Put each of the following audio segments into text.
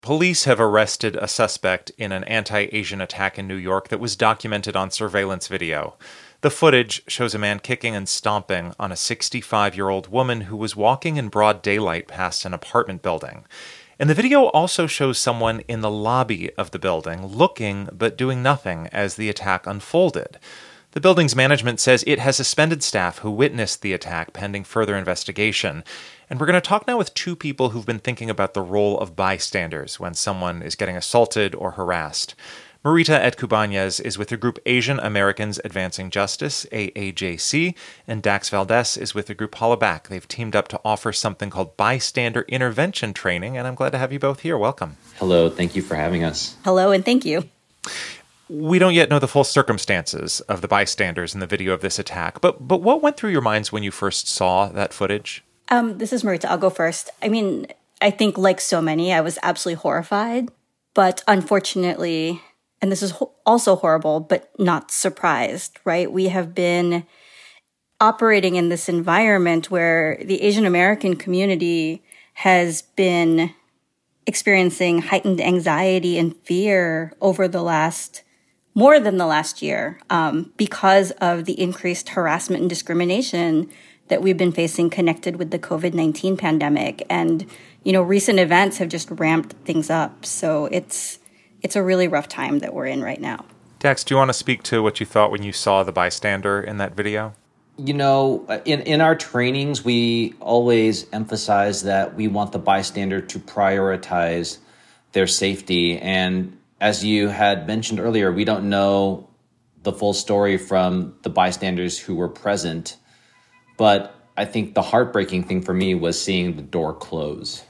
Police have arrested a suspect in an anti-Asian attack in New York that was documented on surveillance video. The footage shows a man kicking and stomping on a 65-year-old woman who was walking in broad daylight past an apartment building. And the video also shows someone in the lobby of the building looking but doing nothing as the attack unfolded. The building's management says it has suspended staff who witnessed the attack pending further investigation. And we're going to talk now with two people who've been thinking about the role of bystanders when someone is getting assaulted or harassed. Marita Etkubanez is with the group Asian Americans Advancing Justice, AAJC, and Dax Valdez is with the group Hollaback. They've teamed up to offer something called bystander intervention training, and I'm glad to have you both here. Welcome. Hello, thank you for having us. Hello, and thank you. We don't yet know the full circumstances of the bystanders in the video of this attack, but what went through your minds when you first saw that footage? This is Marita. I'll go first. I think like so many, I was absolutely horrified, but unfortunately, and this is also horrible, but not surprised, right? We have been operating in this environment where the Asian American community has been experiencing heightened anxiety and fear over more than the last year, because of the increased harassment and discrimination that we've been facing connected with the COVID-19 pandemic. And, recent events have just ramped things up. So it's a really rough time that we're in right now. Dax, do you want to speak to what you thought when you saw the bystander in that video? In our trainings, we always emphasize that we want the bystander to prioritize their safety. And as you had mentioned earlier, we don't know the full story from the bystanders who were present. But I think the heartbreaking thing for me was seeing the door close.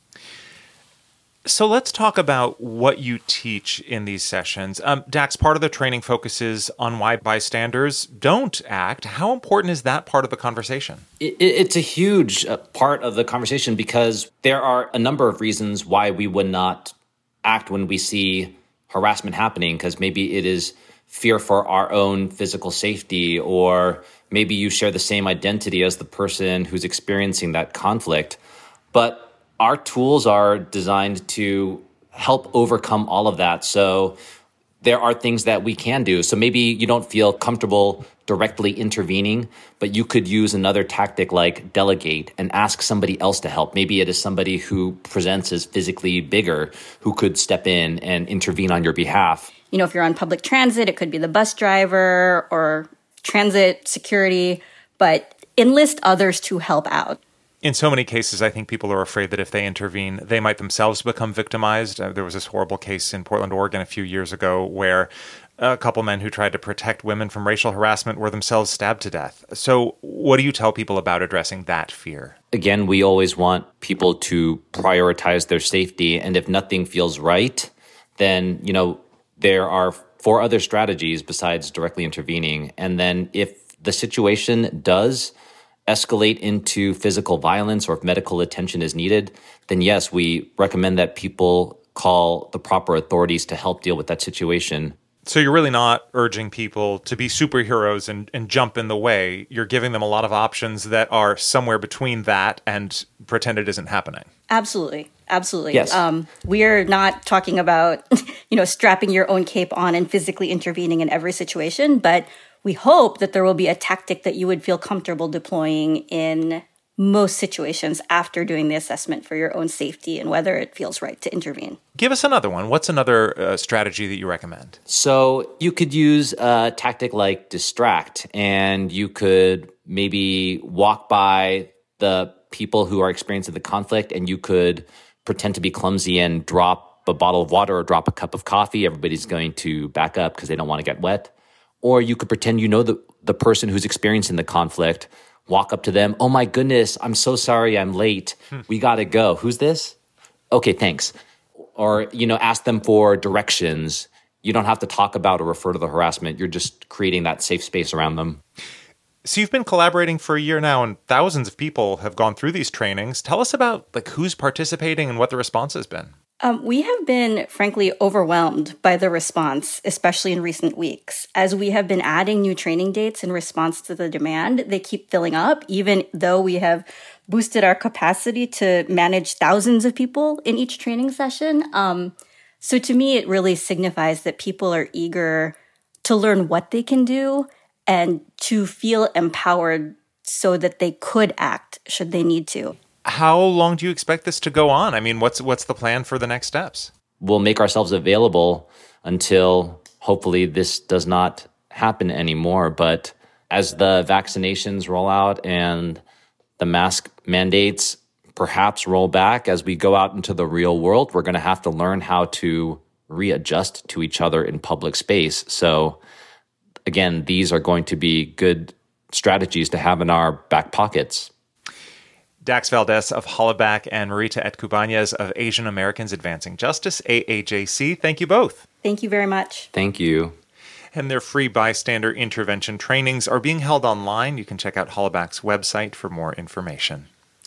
So let's talk about what you teach in these sessions. Dax, part of the training focuses on why bystanders don't act. How important is that part of the conversation? It's a huge part of the conversation because there are a number of reasons why we would not act when we see harassment happening, because maybe it is fear for our own physical safety, or maybe you share the same identity as the person who's experiencing that conflict. But our tools are designed to help overcome all of that. So there are things that we can do. So maybe you don't feel comfortable directly intervening, but you could use another tactic like delegate and ask somebody else to help. Maybe it is somebody who presents as physically bigger who could step in and intervene on your behalf. If you're on public transit, it could be the bus driver or transit security, but enlist others to help out. In so many cases, I think people are afraid that if they intervene, they might themselves become victimized. There was this horrible case in Portland, Oregon a few years ago where a couple men who tried to protect women from racial harassment were themselves stabbed to death. So what do you tell people about addressing that fear? Again, we always want people to prioritize their safety. And if nothing feels right, then, there are 4 other strategies besides directly intervening. And then if the situation does escalate into physical violence or if medical attention is needed, then yes, we recommend that people call the proper authorities to help deal with that situation. So you're really not urging people to be superheroes and jump in the way. You're giving them a lot of options that are somewhere between that and pretend it isn't happening. Absolutely. Yes. We are not talking about, strapping your own cape on and physically intervening in every situation, but we hope that there will be a tactic that you would feel comfortable deploying in most situations after doing the assessment for your own safety and whether it feels right to intervene. Give us another one. What's another strategy that you recommend? So you could use a tactic like distract, and you could maybe walk by the people who are experiencing the conflict, and you could pretend to be clumsy and drop a bottle of water or drop a cup of coffee. Everybody's going to back up because they don't want to get wet. Or you could pretend the person who's experiencing the conflict, walk up to them. Oh my goodness, I'm so sorry I'm late. We got to go. Who's this? Okay, thanks. Or, ask them for directions. You don't have to talk about or refer to the harassment. You're just creating that safe space around them. So you've been collaborating for a year now, and thousands of people have gone through these trainings. Tell us about who's participating and what the response has been. We have been, frankly, overwhelmed by the response, especially in recent weeks. As we have been adding new training dates in response to the demand, they keep filling up, even though we have boosted our capacity to manage thousands of people in each training session. So to me, it really signifies that people are eager to learn what they can do and to feel empowered so that they could act should they need to. How long do you expect this to go on? I mean, what's the plan for the next steps? We'll make ourselves available until hopefully this does not happen anymore. But as the vaccinations roll out and the mask mandates perhaps roll back as we go out into the real world, we're going to have to learn how to readjust to each other in public space. So again, these are going to be good strategies to have in our back pockets. Dax Valdez of Hollaback and Marita Etkubanez of Asian Americans Advancing Justice, AAJC. Thank you both. Thank you very much. Thank you. And their free bystander intervention trainings are being held online. You can check out Hollaback's website for more information.